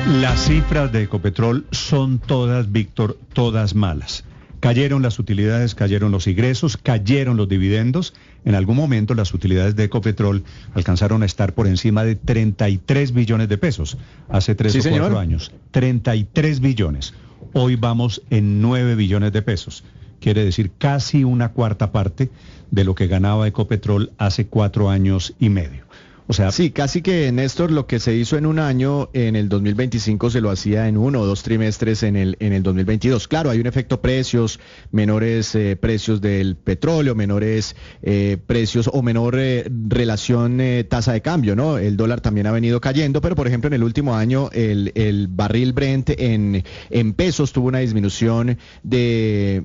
Las cifras de Ecopetrol son todas, Víctor, todas malas. Cayeron las utilidades, cayeron los ingresos, cayeron los dividendos. En algún momento las utilidades de Ecopetrol alcanzaron a estar por encima de 33 billones de pesos, hace 3 o 4 años. 33 billones. Hoy vamos en 9 billones de pesos. Quiere decir casi una cuarta parte de lo que ganaba Ecopetrol hace 4 años y medio. O sea, sí, casi que, Néstor, lo que se hizo en un año, en el 2025 se lo hacía en 1 o 2 trimestres en el 2022. Claro, hay un efecto precios, menores precios del petróleo, menores precios o menor relación tasa de cambio, ¿no? El dólar también ha venido cayendo, pero por ejemplo en el último año el barril Brent en pesos tuvo una disminución de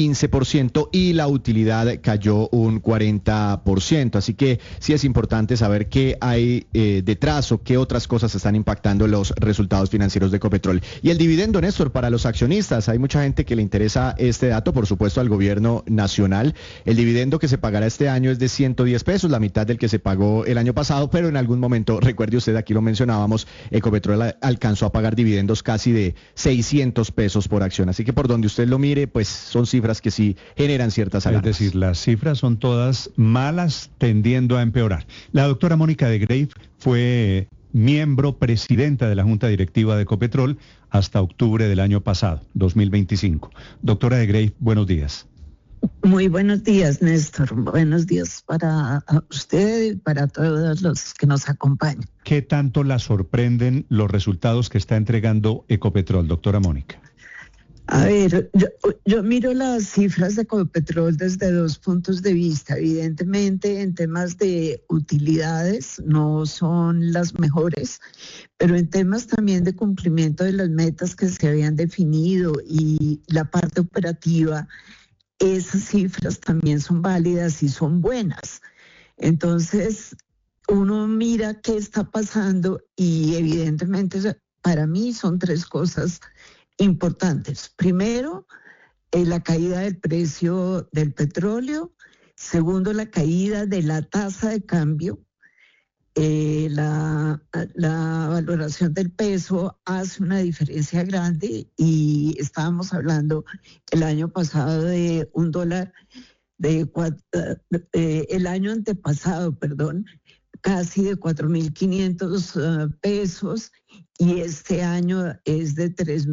15% y la utilidad cayó un 40%. Así que sí es importante saber qué hay detrás o qué otras cosas están impactando los resultados financieros de Ecopetrol. Y el dividendo, Néstor, para los accionistas, hay mucha gente que le interesa este dato, por supuesto al gobierno nacional. El dividendo que se pagará este año es de 110 pesos, la mitad del que se pagó el año pasado, pero en algún momento, recuerde usted, aquí lo mencionábamos, Ecopetrol alcanzó a pagar dividendos casi de 600 pesos por acción. Así que por donde usted lo mire, pues son cifras que sí generan ciertas alarmas. Es decir, las cifras son todas malas, tendiendo a empeorar. La doctora Mónica de Greiff fue miembro presidenta de la Junta Directiva de Ecopetrol hasta octubre del año pasado, 2025. Doctora de Greiff, buenos días. Muy buenos días, Néstor. Buenos días para usted y para todos los que nos acompañan. ¿Qué tanto la sorprenden los resultados que está entregando Ecopetrol, doctora Mónica? A ver, yo miro las cifras de Ecopetrol desde 2 puntos de vista. Evidentemente, en temas de utilidades no son las mejores, pero en temas también de cumplimiento de las metas que se habían definido y la parte operativa, esas cifras también son válidas y son buenas. Entonces, uno mira qué está pasando y evidentemente para mí son 3 cosas importantes. Primero, la caída del precio del petróleo. Segundo, la caída de la tasa de cambio. La valoración del peso hace una diferencia grande y estábamos hablando el año pasado de $1, el año antepasado, casi de 4.500 pesos. Y este año es de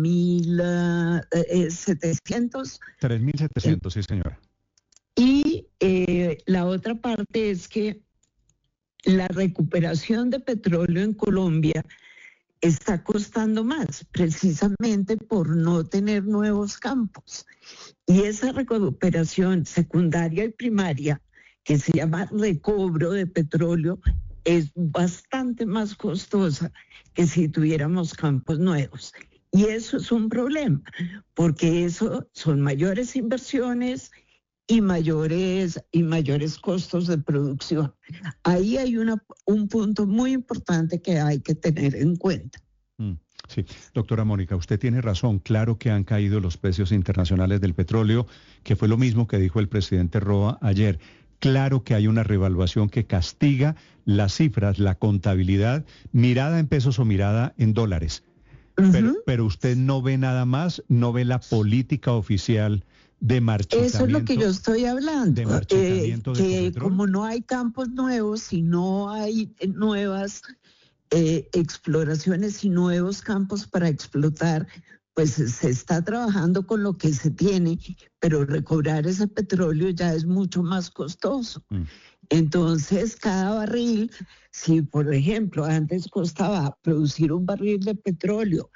3.700. 3.700, sí, señora. Y la otra parte es que la recuperación de petróleo en Colombia está costando más, precisamente por no tener nuevos campos. Y esa recuperación secundaria y primaria, que se llama recobro de petróleo, es bastante más costosa que si tuviéramos campos nuevos. Y eso es un problema, porque eso son mayores inversiones y mayores costos de producción. Ahí hay un punto muy importante que hay que tener en cuenta. Sí, doctora Mónica, usted tiene razón. Claro que han caído los precios internacionales del petróleo, que fue lo mismo que dijo el presidente Roa ayer. Claro que hay una revaluación que castiga las cifras, la contabilidad, mirada en pesos o mirada en dólares. Pero usted no ve nada más, no ve la política oficial de marchitamiento. Eso es lo que yo estoy hablando. De marchitamiento de que Ecopetrol. Como no hay campos nuevos y no hay nuevas exploraciones y nuevos campos para explotar, pues se está trabajando con lo que se tiene, pero recobrar ese petróleo ya es mucho más costoso. Entonces, cada barril, si por ejemplo antes costaba producir un barril de petróleo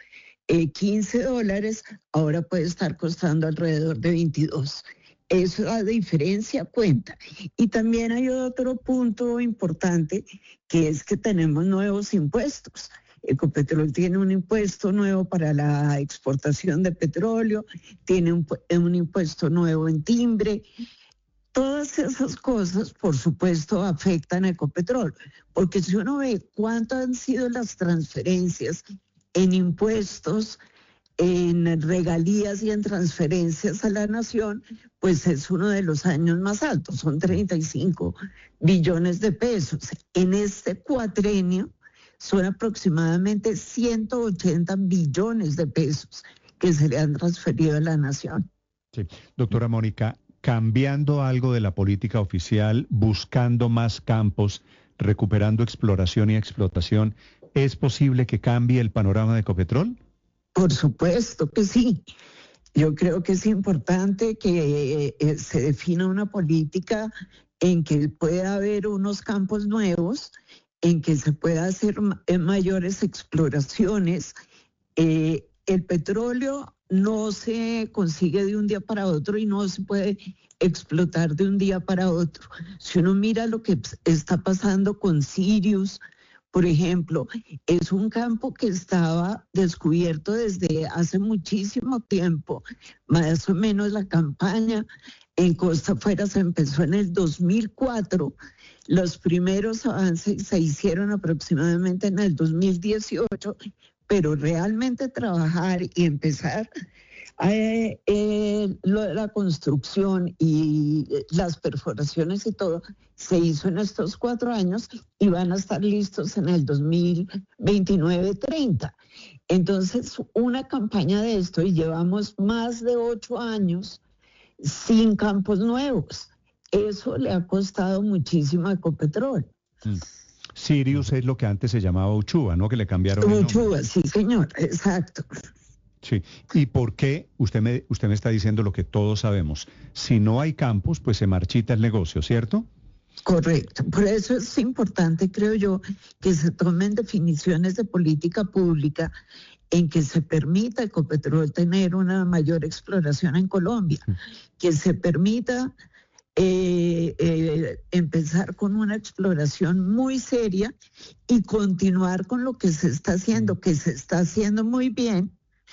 $15, ahora puede estar costando alrededor de 22. Esa diferencia cuenta. Y también hay otro punto importante, que es que tenemos nuevos impuestos. Ecopetrol tiene un impuesto nuevo para la exportación de petróleo, tiene un impuesto nuevo en timbre. Todas esas cosas, por supuesto, afectan a Ecopetrol, porque si uno ve cuánto han sido las transferencias en impuestos, en regalías y en transferencias a la nación, pues es uno de los años más altos, son 35 billones de pesos. En este cuatrenio son aproximadamente 180 billones de pesos que se le han transferido a la nación. Sí. Doctora Mónica, cambiando algo de la política oficial, buscando más campos, recuperando exploración y explotación, ¿es posible que cambie el panorama de Ecopetrol? Por supuesto que sí. Yo creo que es importante que se defina una política en que pueda haber unos campos nuevos, en que se pueda hacer mayores exploraciones. El petróleo no se consigue de un día para otro y no se puede explotar de un día para otro. Si uno mira lo que está pasando con Sirius, por ejemplo, es un campo que estaba descubierto desde hace muchísimo tiempo. Más o menos la campaña en Costa Afuera se empezó en el 2004. Los primeros avances se hicieron aproximadamente en el 2018, pero realmente trabajar y empezar la construcción y las perforaciones y todo se hizo en estos 4 años y van a estar listos en el 2029-30. Entonces, una campaña de esto y llevamos más de 8 años sin campos nuevos. Eso le ha costado muchísimo a Ecopetrol. Sirius es lo que antes se llamaba Uchuva, ¿no? Que le cambiaron el nombre. Uchuva, sí, señor, exacto. Sí. ¿Y por qué? Usted me está diciendo lo que todos sabemos. Si no hay campos, pues se marchita el negocio, ¿cierto? Correcto. Por eso es importante, creo yo, que se tomen definiciones de política pública en que se permita a Ecopetrol tener una mayor exploración en Colombia, que se permita empezar con una exploración muy seria y continuar con lo que se está haciendo, que se está haciendo muy bien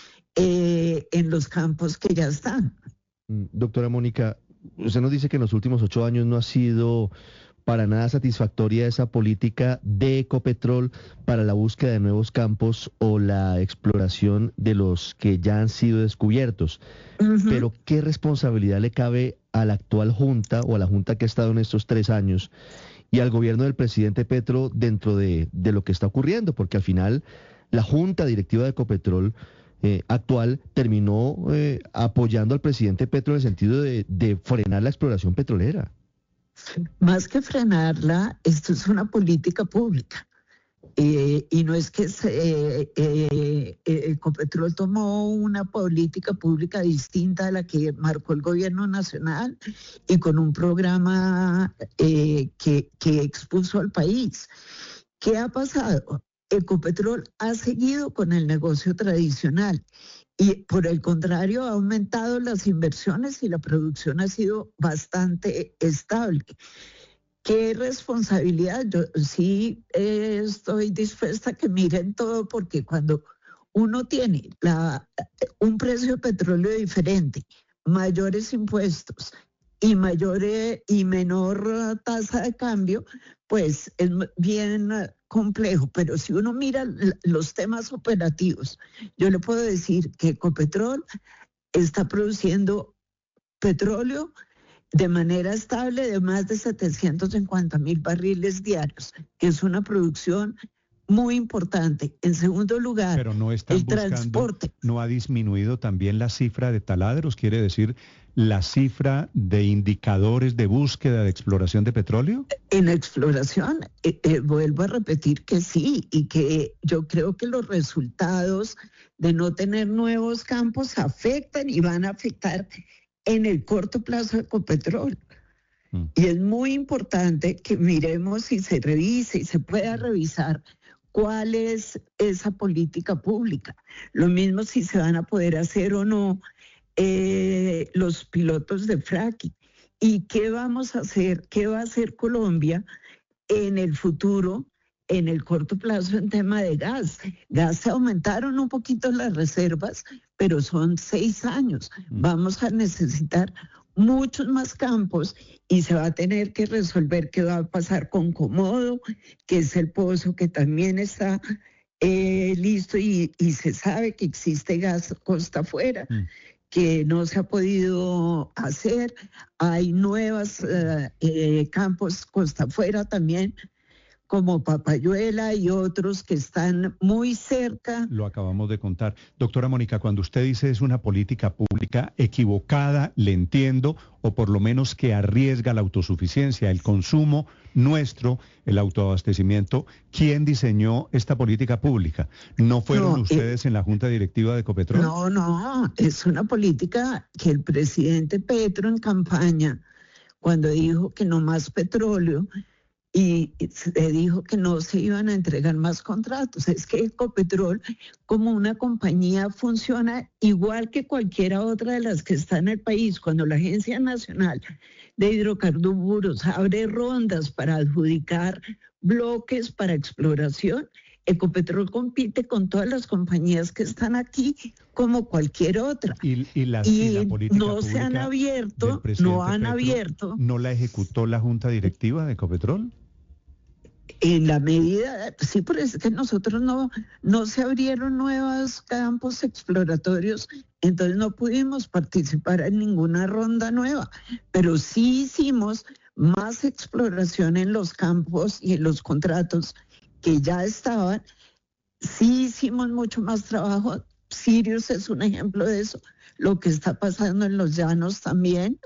en los campos que ya están. Doctora Mónica, usted nos dice que en los últimos 8 años no ha sido para nada satisfactoria esa política de Ecopetrol para la búsqueda de nuevos campos o la exploración de los que ya han sido descubiertos. Pero ¿qué responsabilidad le cabe a la actual junta o a la junta que ha estado en estos 3 años y al gobierno del presidente Petro dentro de lo que está ocurriendo? Porque al final la junta directiva de Ecopetrol actual terminó apoyando al presidente Petro en el sentido de frenar la exploración petrolera. Más que frenarla, esto es una política pública. Y no es que Ecopetrol tomó una política pública distinta a la que marcó el gobierno nacional y con un programa que expuso al país. ¿Qué ha pasado? Ecopetrol ha seguido con el negocio tradicional y por el contrario ha aumentado las inversiones y la producción ha sido bastante estable. ¿Qué responsabilidad? Yo sí estoy dispuesta a que miren todo porque cuando uno tiene un precio de petróleo diferente, mayores impuestos y menor tasa de cambio, pues es bien complejo. Pero si uno mira los temas operativos, yo le puedo decir que Ecopetrol está produciendo petróleo de manera estable de más de 750,000 barriles diarios, que es una producción muy importante. En segundo lugar, pero no están transporte. ¿No ha disminuido también la cifra de taladros? ¿Quiere decir la cifra de indicadores de búsqueda de exploración de petróleo? En exploración, vuelvo a repetir que sí, y que yo creo que los resultados de no tener nuevos campos afectan y van a afectar en el corto plazo de Ecopetrol. Y es muy importante que miremos y se revise y se pueda revisar cuál es esa política pública. Lo mismo si se van a poder hacer o no los pilotos de fracking. ¿Y qué vamos a hacer? ¿Qué va a hacer Colombia en el futuro, en el corto plazo en tema de gas? Gas se aumentaron un poquito las reservas, pero son 6 años. Vamos a necesitar muchos más campos y se va a tener que resolver qué va a pasar con Comodo, que es el pozo que también está listo y se sabe que existe gas costa afuera, que no se ha podido hacer. Hay nuevos campos costa afuera también como Papayuela y otros que están muy cerca. Lo acabamos de contar. Doctora Mónica, cuando usted dice es una política pública equivocada, le entiendo, o por lo menos que arriesga la autosuficiencia, el consumo nuestro, el autoabastecimiento. ¿Quién diseñó esta política pública? ¿No fueron ustedes en la Junta Directiva de Ecopetrol? No, es una política que el presidente Petro en campaña, cuando dijo que no más petróleo, y se dijo que no se iban a entregar más contratos. Es que Ecopetrol, como una compañía, funciona igual que cualquiera otra de las que está en el país. Cuando la Agencia Nacional de Hidrocarburos abre rondas para adjudicar bloques para exploración, Ecopetrol compite con todas las compañías que están aquí como cualquier otra. Y la política no se han abierto, ¿No la ejecutó la Junta Directiva de Ecopetrol? En la medida, sí, pero es que nosotros no se abrieron nuevos campos exploratorios, entonces no pudimos participar en ninguna ronda nueva, pero sí hicimos más exploración en los campos y en los contratos que ya estaban. Sí hicimos mucho más trabajo. Sirius es un ejemplo de eso. Lo que está pasando en los llanos también.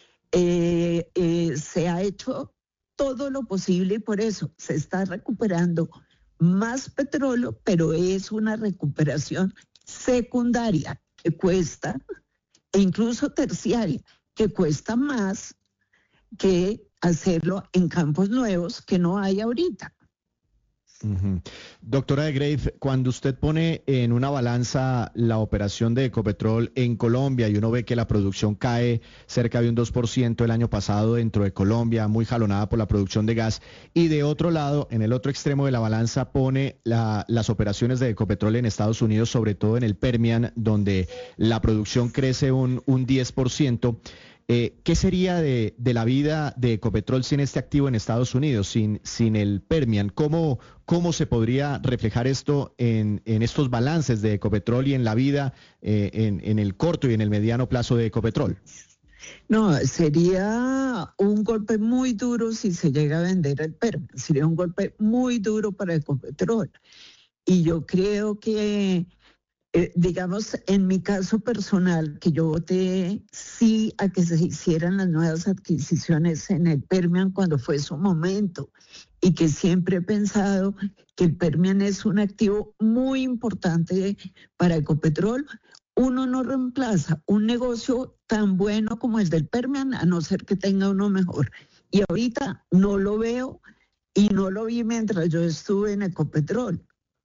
Se ha hecho todo lo posible y por eso se está recuperando más petróleo, pero es una recuperación secundaria que cuesta, e incluso terciaria, que cuesta más que hacerlo en campos nuevos que no hay ahorita. Doctora de Greiff, cuando usted pone en una balanza la operación de Ecopetrol en Colombia y uno ve que la producción cae cerca de un 2% el año pasado dentro de Colombia, muy jalonada por la producción de gas, y de otro lado, en el otro extremo de la balanza pone las operaciones de Ecopetrol en Estados Unidos, sobre todo en el Permian, donde la producción crece un 10%. ¿Qué sería de la vida de Ecopetrol sin este activo en Estados Unidos, sin el Permian? ¿Cómo se podría reflejar esto en estos balances de Ecopetrol y en la vida en el corto y en el mediano plazo de Ecopetrol? No, sería un golpe muy duro si se llega a vender el Permian. Sería un golpe muy duro para Ecopetrol. Y yo creo que digamos, en mi caso personal, que yo voté sí a que se hicieran las nuevas adquisiciones en el Permian cuando fue su momento, y que siempre he pensado que el Permian es un activo muy importante para Ecopetrol. Uno no reemplaza un negocio tan bueno como el del Permian, a no ser que tenga uno mejor. Y ahorita no lo veo y no lo vi mientras yo estuve en Ecopetrol.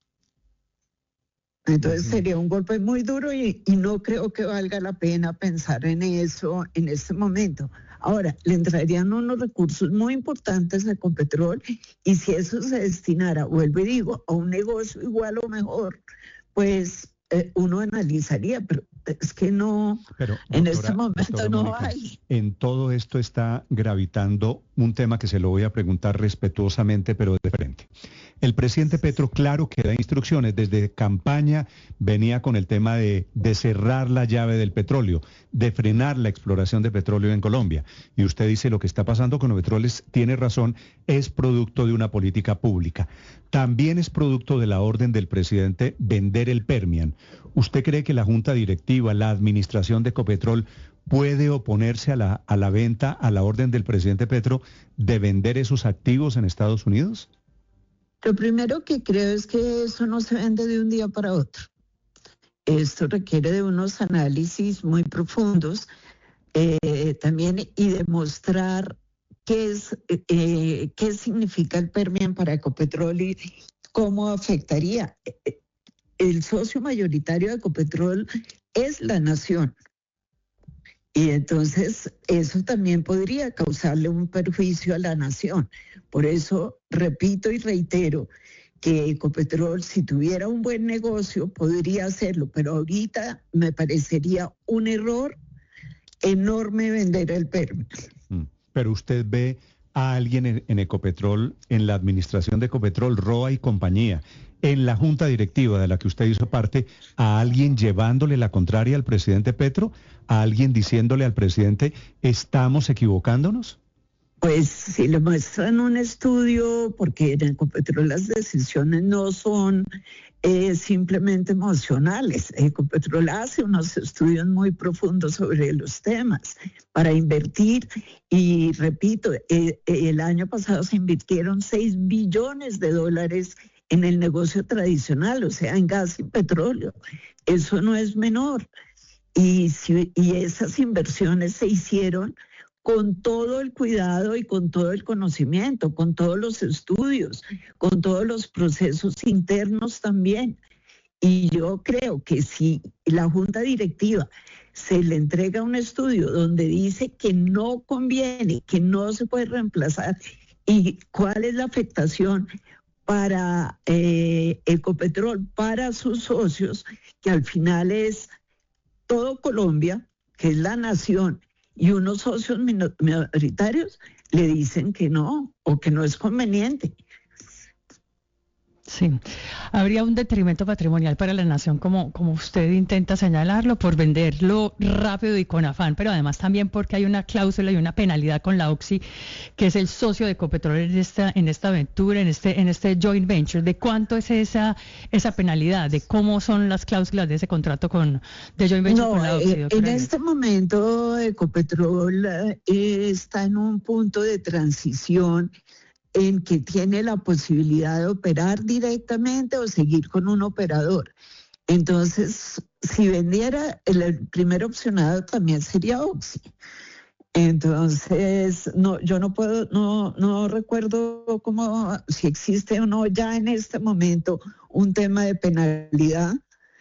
Entonces sería un golpe muy duro y no creo que valga la pena pensar en eso en este momento. Ahora, le entrarían unos recursos muy importantes a Ecopetrol y si eso se destinara, vuelvo y digo, a un negocio igual o mejor, pues uno analizaría, pero es que no, pero, en este momento no Mónica, hay. En todo esto está gravitando un tema que se lo voy a preguntar respetuosamente, pero de frente. El presidente Petro, claro que da instrucciones, desde campaña venía con el tema de cerrar la llave del petróleo, de frenar la exploración de petróleo en Colombia. Y usted dice lo que está pasando con los petróleos, tiene razón, es producto de una política pública. También es producto de la orden del presidente vender el Permian. ¿Usted cree que la Junta Directiva, la administración de Ecopetrol, puede oponerse a la venta, a la orden del presidente Petro de vender esos activos en Estados Unidos? Lo primero que creo es que eso no se vende de un día para otro. Esto requiere de unos análisis muy profundos también y demostrar qué significa el Permian para Ecopetrol y cómo afectaría. El socio mayoritario de Ecopetrol es la nación. Y entonces eso también podría causarle un perjuicio a la nación. Por eso repito y reitero que Ecopetrol, si tuviera un buen negocio, podría hacerlo, pero ahorita me parecería un error enorme vender el Permian. Pero usted ve a alguien en Ecopetrol, en la administración de Ecopetrol, Roa y compañía, en la junta directiva de la que usted hizo parte, a alguien llevándole la contraria al presidente Petro, a alguien diciéndole al presidente, ¿estamos equivocándonos? Pues si le muestran un estudio, porque en Ecopetrol las decisiones no son simplemente emocionales. Ecopetrol hace unos estudios muy profundos sobre los temas para invertir y repito, el año pasado se invirtieron $6 billones en el negocio tradicional, o sea, en gas y petróleo. Eso no es menor. Y esas inversiones se hicieron con todo el cuidado y con todo el conocimiento, con todos los estudios, con todos los procesos internos también. Y yo creo que si la Junta Directiva se le entrega un estudio donde dice que no conviene, que no se puede reemplazar y cuál es la afectación para Ecopetrol, para sus socios, que al final es todo Colombia, que es la nación, y unos socios minoritarios le dicen que no, o que no es conveniente. Sí, habría un detrimento patrimonial para la nación, como usted intenta señalarlo, por venderlo rápido y con afán, pero además también porque hay una cláusula y una penalidad con la OXY, que es el socio de Ecopetrol en esta aventura, en este joint venture. ¿De cuánto es esa penalidad? ¿De cómo son las cláusulas de ese contrato de joint venture con la OXY? En este momento Ecopetrol está en un punto de transición en que tiene la posibilidad de operar directamente o seguir con un operador. Entonces, si vendiera, el primer opcionado también sería Oxy. Entonces, no, yo no recuerdo si existe o no ya en este momento un tema de penalidad,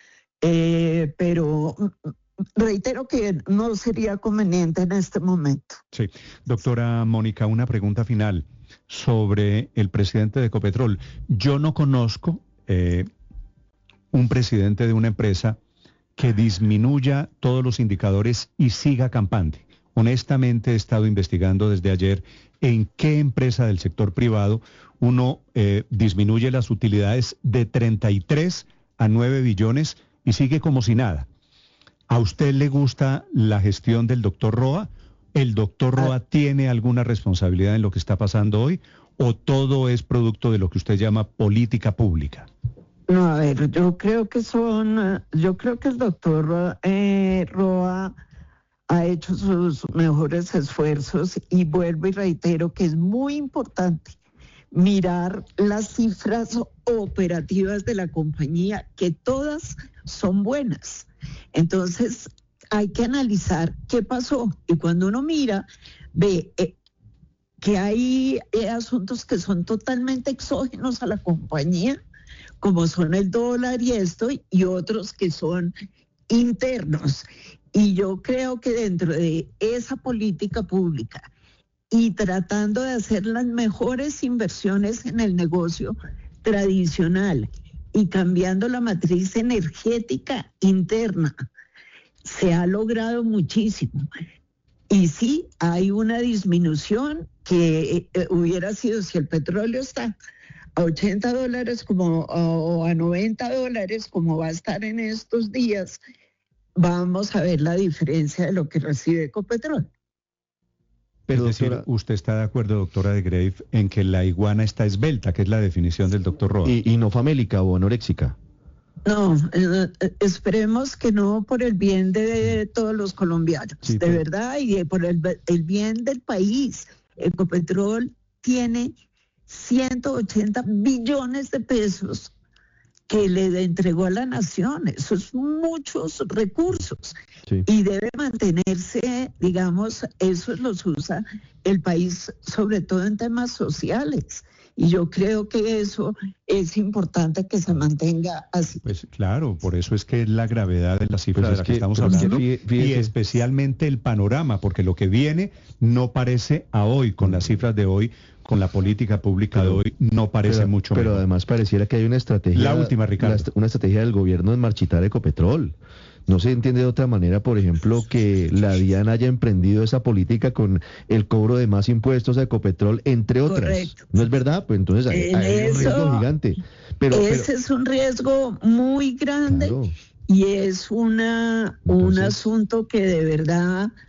pero reitero que no sería conveniente en este momento. Sí, doctora Mónica, una pregunta final sobre el presidente de Ecopetrol. Yo no conozco un presidente de una empresa que disminuya todos los indicadores y siga campante. Honestamente, he estado investigando desde ayer en qué empresa del sector privado uno disminuye las utilidades de 33 a 9 billones y sigue como si nada. ¿A usted le gusta la gestión del doctor Roa? ¿El doctor Roa tiene alguna responsabilidad en lo que está pasando hoy? ¿O todo es producto de lo que usted llama política pública? No, a ver, yo creo que el doctor Roa ha hecho sus mejores esfuerzos y vuelvo y reitero que es muy importante mirar las cifras operativas de la compañía, que todas son buenas. Entonces, hay que analizar qué pasó. Y cuando uno mira, ve que hay asuntos que son totalmente exógenos a la compañía, como son el dólar y otros que son internos. Y yo creo que dentro de esa política pública y tratando de hacer las mejores inversiones en el negocio tradicional y cambiando la matriz energética interna, se ha logrado muchísimo. Y sí, hay una disminución que hubiera sido si el petróleo está a $80 o a $90 como va a estar en estos días, vamos a ver la diferencia de lo que recibe Ecopetrol. Pero, es decir, ¿usted está de acuerdo, doctora de Grave, en que la iguana está esbelta, que es la definición del doctor Roa? Y no famélica o anoréxica. No, esperemos que no, por el bien de todos los colombianos, sí, de verdad, y por el bien del país. Ecopetrol tiene 180 billones de pesos que le entregó a la nación. Eso es muchos recursos. Sí. Y debe mantenerse, digamos, eso los usa el país, sobre todo en temas sociales. Y yo creo que eso es importante que se mantenga así. Pues claro, por eso es que es la gravedad de las cifras de las que estamos hablando y especialmente el panorama, porque lo que viene no parece a hoy, con las cifras de hoy, con la política pública de hoy, no parece mucho mejor. Pero además pareciera que hay una estrategia. La última, Ricardo. Una estrategia del gobierno de marchitar Ecopetrol. No se entiende de otra manera, por ejemplo, que la DIAN haya emprendido esa política con el cobro de más impuestos a Ecopetrol, entre otras. Correcto. ¿No es verdad? Pues entonces hay un riesgo gigante. Ese es un riesgo muy grande, claro. Y es un asunto que de verdad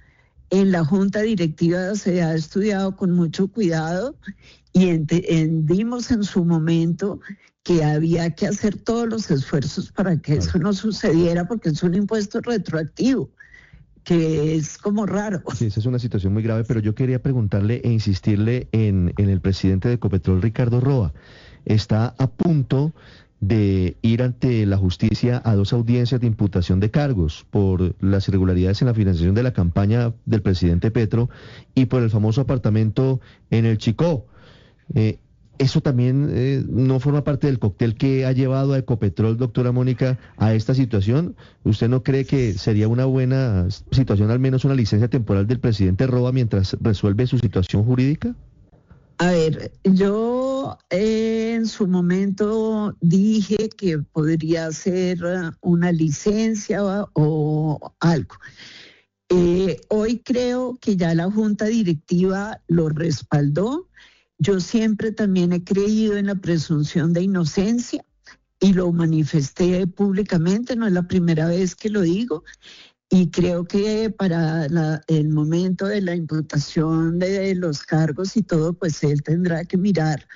En la junta directiva se ha estudiado con mucho cuidado y entendimos en su momento que había que hacer todos los esfuerzos para que eso no sucediera, porque es un impuesto retroactivo, que es como raro. Sí, esa es una situación muy grave, pero yo quería preguntarle e insistirle en el presidente de Ecopetrol, Ricardo Roa. Está a punto de ir ante la justicia a 2 audiencias de imputación de cargos por las irregularidades en la financiación de la campaña del presidente Petro y por el famoso apartamento en el Chicó. ¿Eso también no forma parte del cóctel que ha llevado a Ecopetrol, doctora Mónica, a esta situación? ¿Usted no cree que sería una buena situación, al menos una licencia temporal del presidente Roa mientras resuelve su situación jurídica? A ver, yo en su momento dije que podría ser una licencia o algo. Hoy creo que ya la junta directiva lo respaldó. Yo siempre también he creído en la presunción de inocencia y lo manifesté públicamente, no es la primera vez que lo digo, y creo que para el momento de la imputación de los cargos y todo, pues él tendrá que mirar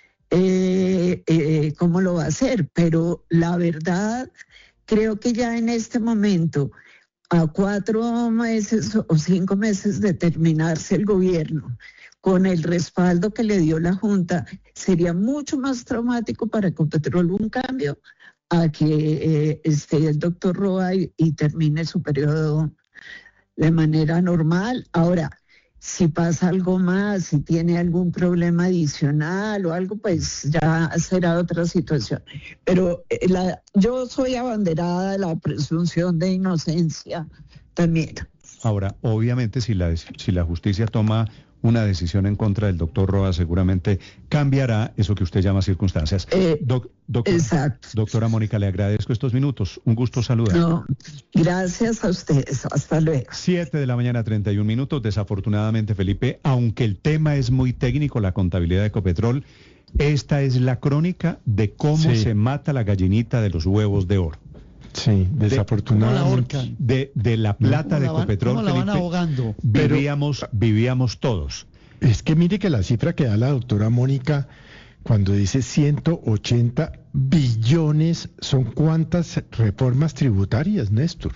cómo lo va a hacer, pero la verdad, creo que ya en este momento, a 4 meses o 5 meses de terminarse el gobierno, con el respaldo que le dio la Junta, sería mucho más traumático para Ecopetrol un cambio a que esté el doctor Roa y termine su periodo de manera normal. Ahora, si pasa algo más, si tiene algún problema adicional o algo, pues ya será otra situación. Pero yo soy abanderada de la presunción de inocencia también. Ahora, obviamente, si la justicia toma una decisión en contra del doctor Roa, seguramente cambiará eso que usted llama circunstancias. Exacto. Doctora Mónica, le agradezco estos minutos. Un gusto saludar. No, gracias a ustedes. Hasta luego. 7:31 a.m. Desafortunadamente, Felipe, aunque el tema es muy técnico, la contabilidad de Ecopetrol, esta es la crónica de cómo se mata la gallinita de los huevos de oro. Sí, desafortunadamente. De la plata de Ecopetrol, ¿cómo la van ahogando? Vivíamos todos. Es que mire que la cifra que da la doctora Mónica cuando dice 180 billones, ¿son cuántas reformas tributarias, Néstor?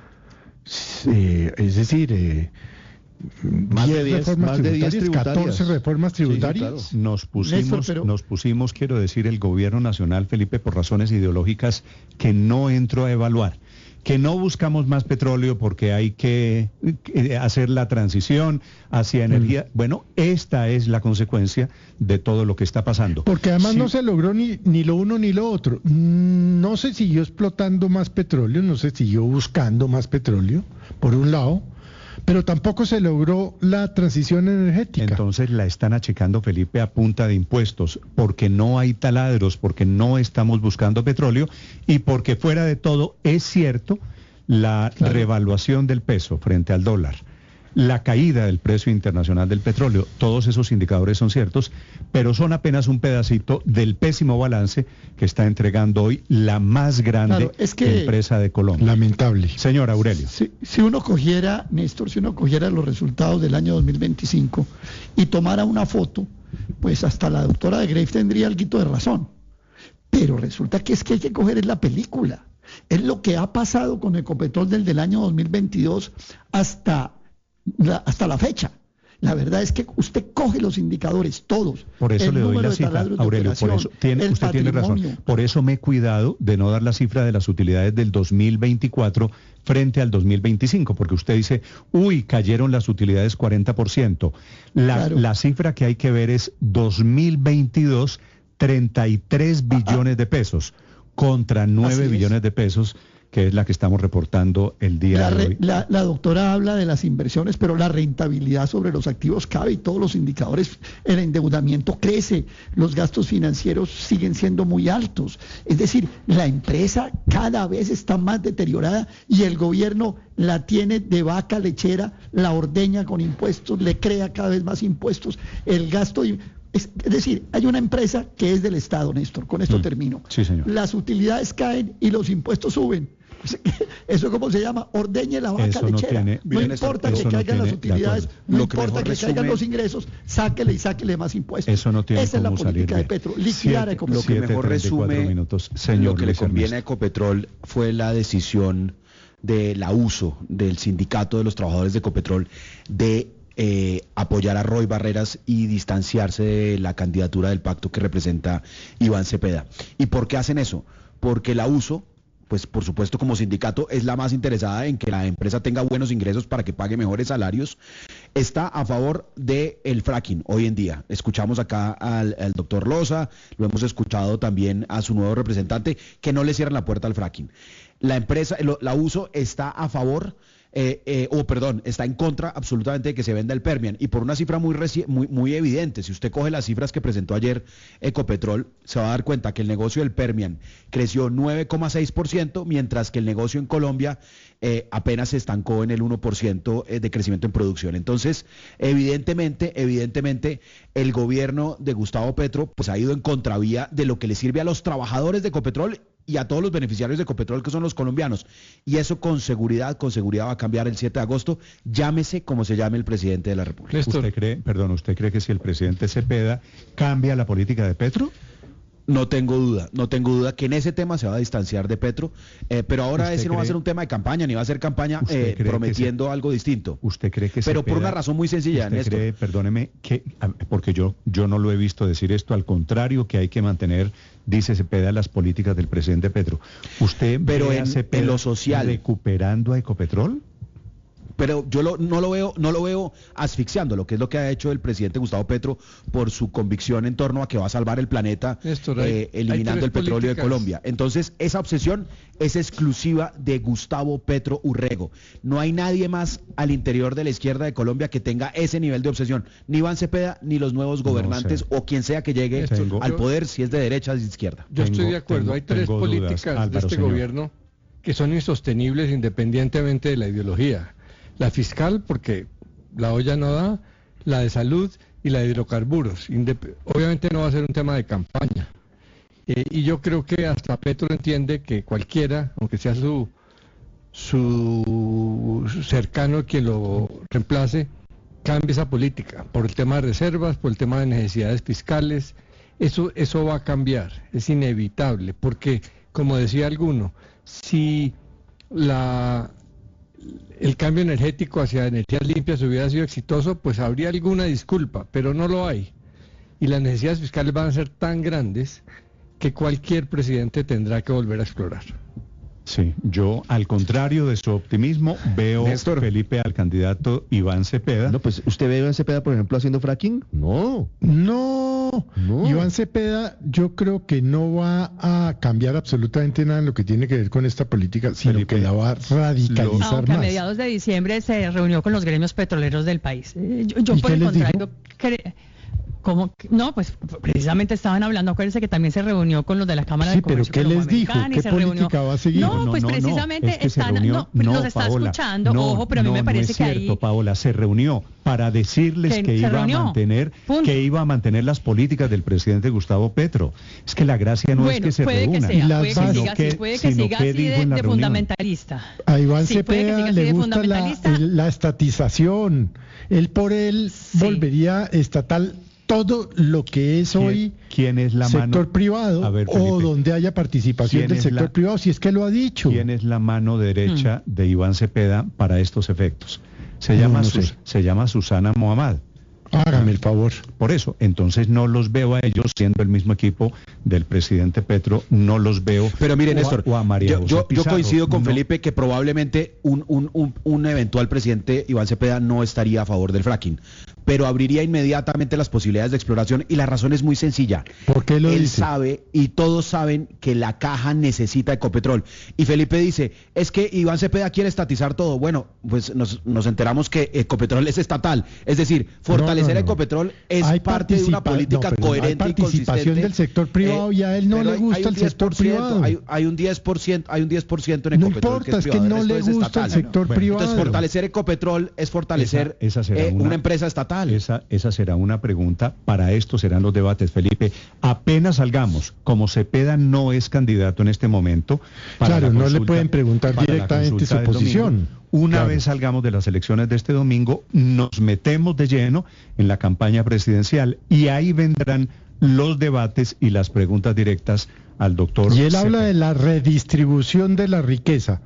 Es decir, más de 10 tributarias, 14 reformas tributarias. Sí, claro. Nos pusimos, quiero decir, el gobierno nacional, Felipe, por razones ideológicas que no entro a evaluar, que no buscamos más petróleo porque hay que hacer la transición hacia energía. Bueno, esta es la consecuencia de todo lo que está pasando. Porque además no se logró ni lo uno ni lo otro. No se siguió explotando más petróleo, no se siguió buscando más petróleo, por un lado, pero tampoco se logró la transición energética. Entonces la están achicando, Felipe, a punta de impuestos, porque no hay taladros, porque no estamos buscando petróleo y porque fuera de todo es cierto la revaluación del peso frente al dólar, la caída del precio internacional del petróleo. Todos esos indicadores son ciertos, pero son apenas un pedacito del pésimo balance que está entregando hoy la más grande empresa de Colombia. Lamentable. Señor Aurelio. Si uno cogiera, Néstor, los resultados del año 2025 y tomara una foto, pues hasta la doctora de Grave tendría algo de razón. Pero resulta que hay que coger la película. Es lo que ha pasado con Ecopetrol desde el año 2022 hasta la fecha. La verdad es que usted coge los indicadores todos. Por eso le doy la cifra, Aurelio, por eso usted tiene razón. Por eso me he cuidado de no dar la cifra de las utilidades del 2024 frente al 2025, porque usted dice, cayeron las utilidades 40%. La cifra que hay que ver es 2022, 33 billones de pesos contra 9 billones de pesos, que es la que estamos reportando el día de hoy. La doctora habla de las inversiones, pero la rentabilidad sobre los activos cabe y todos los indicadores, el endeudamiento crece, los gastos financieros siguen siendo muy altos. Es decir, la empresa cada vez está más deteriorada y el gobierno la tiene de vaca lechera, la ordeña con impuestos, le crea cada vez más impuestos, el gasto... Es decir, hay una empresa que es del Estado, Néstor, con esto termino. Sí, señor. Las utilidades caen y los impuestos suben. ¿Eso cómo se llama? Ordeñe la vaca Eso no lechera. tiene- No Bien, importa eso que no caigan las tiene- de utilidades, acuerdo. no Lo que importa mejor que caigan resume- los ingresos, sáquele y sáquele más impuestos. Eso no tiene Esa es la cómo salir política de bien. Petro, liquidar a Lo Ecopetrol. que mejor 7:34 resume minutos, señor lo que le Luis conviene a Ernesto. Ecopetrol fue la decisión de la USO, del sindicato de los trabajadores de Ecopetrol, de apoyar a Roy Barreras y distanciarse de la candidatura del pacto que representa Iván Cepeda. ¿Y por qué hacen eso? Porque la USO, pues por supuesto como sindicato, es la más interesada en que la empresa tenga buenos ingresos para que pague mejores salarios. Está a favor del fracking hoy en día. Escuchamos acá al doctor Loza, lo hemos escuchado también a su nuevo representante, que no le cierran la puerta al fracking. La empresa, la USO está a favor, está en contra absolutamente de que se venda el Permian, y por una cifra muy evidente. Si usted coge las cifras que presentó ayer Ecopetrol, se va a dar cuenta que el negocio del Permian creció 9,6%, mientras que el negocio en Colombia apenas se estancó en el 1% de crecimiento en producción. Entonces, evidentemente, el gobierno de Gustavo Petro pues ha ido en contravía de lo que le sirve a los trabajadores de Ecopetrol y a todos los beneficiarios de Ecopetrol, que son los colombianos. Y eso con seguridad va a cambiar el 7 de agosto, llámese como se llame el presidente de la República. ¿Usted cree que si el presidente Cepeda cambia la política de Petro? No tengo duda que en ese tema se va a distanciar de Petro, pero ahora ese no va a ser un tema de campaña, ni va a ser campaña prometiendo algo distinto. ¿Usted cree que Pero Cepeda, por una razón muy sencilla, usted Néstor. cree, perdóneme, porque yo no lo he visto decir esto, al contrario, que hay que mantener, dice Cepeda, las políticas del presidente Petro. ¿Usted ve a Cepeda en lo social recuperando a Ecopetrol? Pero yo no lo veo asfixiándolo, que es lo que ha hecho el presidente Gustavo Petro por su convicción en torno a que va a salvar el planeta, Néstor, eliminando el petróleo de Colombia. Entonces, esa obsesión es exclusiva de Gustavo Petro Urrego. No hay nadie más al interior de la izquierda de Colombia que tenga ese nivel de obsesión. Ni Iván Cepeda, ni los nuevos gobernantes o quien sea que llegue al poder, si es de derecha o de izquierda. Yo estoy de acuerdo. Hay tres políticas de este gobierno que son insostenibles independientemente de la ideología. La fiscal, porque la olla no da, la de salud y la de hidrocarburos. Obviamente no va a ser un tema de campaña. Y yo creo que hasta Petro entiende que cualquiera, aunque sea su cercano quien lo reemplace, cambie esa política. Por el tema de reservas, por el tema de necesidades fiscales. Eso va a cambiar, es inevitable. Porque, como decía alguno, si el cambio energético hacia energías limpias hubiera sido exitoso, pues habría alguna disculpa, pero no lo hay. Y las necesidades fiscales van a ser tan grandes que cualquier presidente tendrá que volver a explorar. Sí, yo al contrario de su optimismo veo, Néstor, Felipe, al candidato Iván Cepeda. No, pues ¿usted ve a Iván Cepeda, por ejemplo, haciendo fracking? No. Iván Cepeda yo creo que no va a cambiar absolutamente nada en lo que tiene que ver con esta política, sino Felipe, que la va a radicalizar Aunque más. a mediados de diciembre se reunió con los gremios petroleros del país. Yo ¿Y por qué el les contrario, no, pues precisamente estaban hablando, acuérdense que también se reunió con los de la Cámara Sí, de Comercio pero ¿qué les dijo? Colombo-Americana y ¿Qué se política va a seguir? No, pues precisamente es que se están, reunió, los está Paola, escuchando, ojo, pero a mí me parece no es que cierto, ahí... Paola, se reunió para decirles Que que se iba reunió. a mantener las políticas del presidente Gustavo Petro. Es que la gracia no es que se puede reúnan. que sea, Las puede que bases- siga así, puede que sino siga qué así dijo en la de reunión. fundamentalista. A Iván Sí, puede que siga Cepeda así le de gusta fundamentalista. la estatización. Él por él Sí. volvería estatal todo lo que es hoy ¿Quién es la sector mano? privado A ver, o Felipe, donde haya participación ¿quién del es sector la- privado, si es que lo ha dicho. ¿Quién es la mano derecha de Iván Cepeda para estos efectos? Se No, llama no sé. se llama Susana Mohamed. Hágame el favor. Por eso, entonces no los veo a ellos siendo el mismo equipo del presidente Petro, no los veo. Pero mire, o a- Néstor, o a María yo José Pizarro. coincido con No. Felipe que probablemente un eventual presidente, Iván Cepeda, no estaría a favor del fracking, pero abriría inmediatamente las posibilidades de exploración, y la razón es muy sencilla. ¿Por qué lo Él dice? sabe, y todos saben, que la caja necesita Ecopetrol. Y Felipe dice, es que Iván Cepeda quiere estatizar todo. Bueno, pues nos enteramos que Ecopetrol es estatal. Es decir, No, fortalecer Ecopetrol es parte de una política coherente y consistente. Hay participación del sector privado y a él no le gusta el sector privado. Hay un 10% en Ecopetrol. No importa, es que no le gusta el sector privado. Entonces fortalecer Ecopetrol es fortalecer una empresa estatal. Esa será una pregunta, para esto serán los debates, Felipe. Apenas salgamos, como Cepeda no es candidato en este momento. Claro, no le pueden preguntar directamente su posición. Una vez salgamos de las elecciones de este domingo, nos metemos de lleno en la campaña presidencial y ahí vendrán los debates y las preguntas directas al doctor. Y él habla de la redistribución de la riqueza.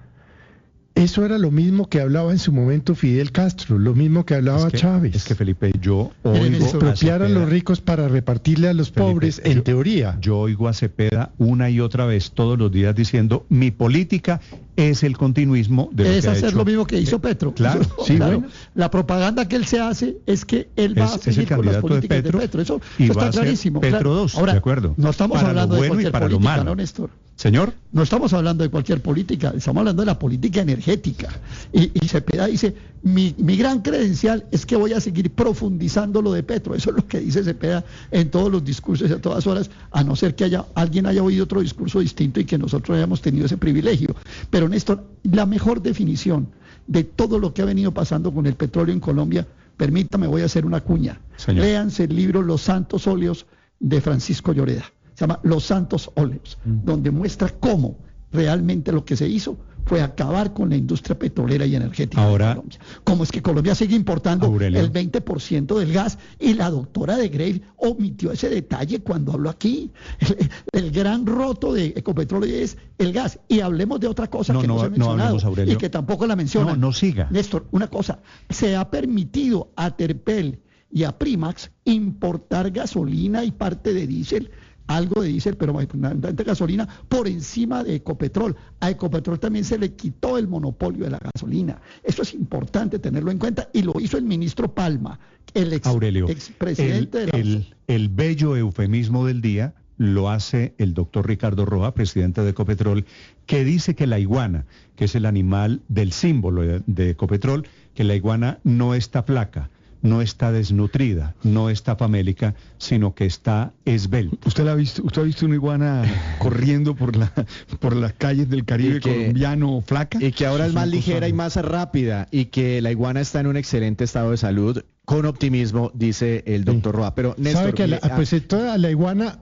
Eso era lo mismo que hablaba en su momento Fidel Castro, lo mismo que hablaba Chávez. Es que, Felipe, yo oigo expropiar a los ricos para repartirle a los pobres, en teoría. Yo oigo a Cepeda una y otra vez todos los días diciendo, mi política es el continuismo de lo que ha hecho. Es hacer lo mismo que hizo Petro. Claro, sí, claro. Bueno. La propaganda que él se hace es que él va a seguir con las políticas de Petro. Eso está clarísimo. Petro 2, ahora, de acuerdo. No estamos hablando de cualquier política, ¿no, Néstor? Señor. No estamos hablando de cualquier política, estamos hablando de la política energética. Y Cepeda dice, mi gran credencial es que voy a seguir profundizando lo de Petro. Eso es lo que dice Cepeda en todos los discursos y a todas horas, a no ser que alguien haya oído otro discurso distinto y que nosotros hayamos tenido ese privilegio. Pero Néstor, la mejor definición de todo lo que ha venido pasando con el petróleo en Colombia, permítame, voy a hacer una cuña. Señor. Léanse el libro Los Santos Óleos de Francisco Lloreda. Se llama Los Santos Óleos, donde muestra cómo realmente lo que se hizo fue acabar con la industria petrolera y energética de Colombia. Cómo es que Colombia sigue importando el 20% del gas, y la doctora de Grave omitió ese detalle cuando habló aquí. El gran roto de Ecopetrol es el gas. Y hablemos de otra cosa que no se ha mencionado y que tampoco la mencionan. No siga. Néstor, una cosa, se ha permitido a Terpel y a Primax importar gasolina y parte de diésel, algo de diésel, pero fundamentalmente gasolina, por encima de Ecopetrol. A Ecopetrol también se le quitó el monopolio de la gasolina. Eso es importante tenerlo en cuenta, y lo hizo el ministro Palma, el expresidente de la... El bello eufemismo del día lo hace el doctor Ricardo Roa, presidente de Ecopetrol, que dice que la iguana, que es el animal del símbolo de Ecopetrol, que la iguana no está flaca, no está desnutrida, no está famélica, sino que está esbelta. ¿Usted ha visto una iguana corriendo por las calles del Caribe colombiano flaca? Y que ahora es más ligera y más rápida, y que la iguana está en un excelente estado de salud, con optimismo, dice el doctor Roa. Pero Néstor, ¿sabe que a la iguana,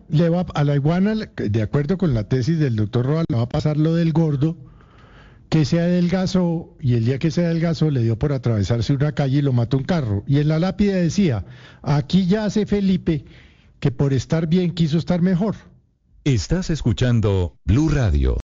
de acuerdo con la tesis del doctor Roa, le va a pasar lo del gordo, que se adelgazó, y el día que se adelgazó le dio por atravesarse una calle y lo mató un carro? Y en la lápida decía, aquí yace Felipe, que por estar bien quiso estar mejor. Estás escuchando Blue Radio.